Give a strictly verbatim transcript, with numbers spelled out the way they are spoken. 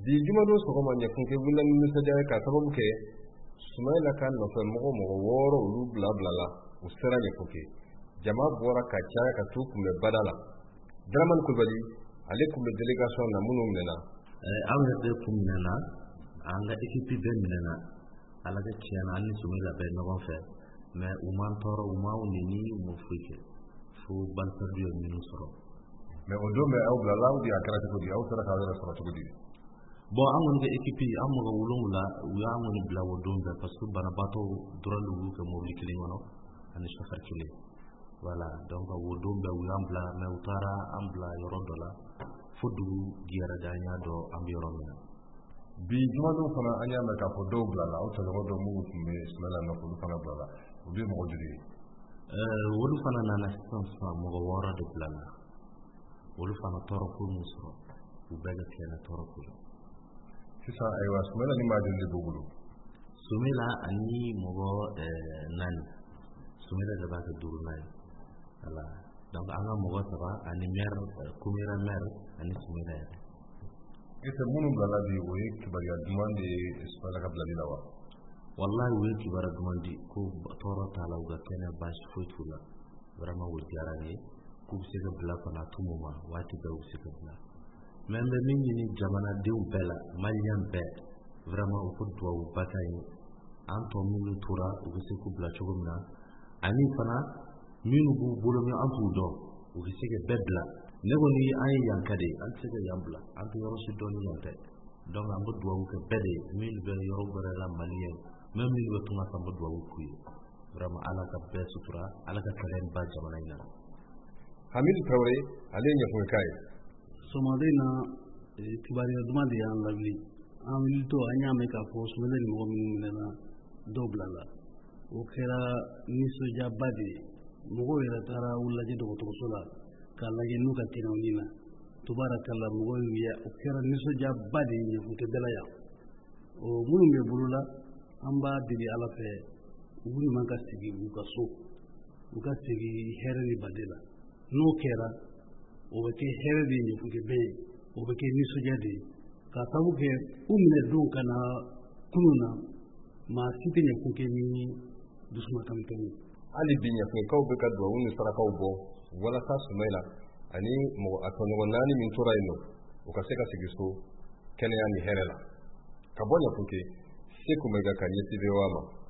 bi jumado sogoma nya kunke bulan misajay ka sababu ke Sumaila kan no fe mogo mogo woro ulu bla bla la usera nya kunke jama bora ka chaya ka tukume badala Draman Kulbali alaikum le delegation na munu mena eh awre de kumena anga ekipi be mena ala ga chiyana ani Sumaila be no fe mais uman toro umaw ni ni mo fike fu ban perdu minu soro mais o do me aw bla la udi akara ko di aw sara ka wala sara ko di bon amon ga ekipi amoga wulungula uya amon bla wodonga parce que bana bato durandu ko mo likili ngono ani chauffeur kili voilà donc wodonga uya bla me utara ambla yorodola fudu giara danya do am yoromina bi jumado fana anya me ka fodo bla la o to do mu me smela na ko fana bla la o bi mo jiri euh wolu fana na assistance mo go wora de bla la wolu fana toro ko musro u bega tena toro ko sisa aywa Sumaila ni majin de bugulu Sumaila ani mogo eh nani Sumaila da ba ka duru nani ala donc anga mogo saba ani mer kumira mer ani Sumaila ya ite munu bala di oye kibari ya demande Sumaila ka bla di lawa wallahi oye kibara demande ko toro tala uga kene bash futula vraiment wul garani ku sega bla kana tumuma wati da usika bla même min ni jamana dew bela malian be vraiment ko do batay anto min tura o se ko bla chogomna ani fana min bu bolo mi antu do o se ke bebla nego ni ay yankade an se ke yambla antu yoro si do ni yante donc am do wo ke bede min be yoro bare la malien même min be tuma sam do wo ku vraiment ala ka be sutura ala ka kalen ba jamana ina Hamid Traoré ale nya ko kai Somadina kibari dumande yan lavli amil to anya me ka fo Sumaila ni mo min na dobla la o kera niso jabade mo go ira tara ulla je do to sola kala je nuka tinawina tubarakallah mo go wiya o kera niso jabade ni fuke bela ya o mulu me bulula amba didi ala fe wuni man ka sigi u ka so u ka sigi herani badela no kera o ke heredi ni fuke be o ke niso jade ka tabu ke umne dun kana kununa ma site ne fuke ni dusma kamtani ali binya ko kaw be ka do woni sara kaw bo wala sa Sumaila ani mo atono nani min turaino o ka seka sigisko kene yani herela ka bonya fuke se ko mega kan yesi be wama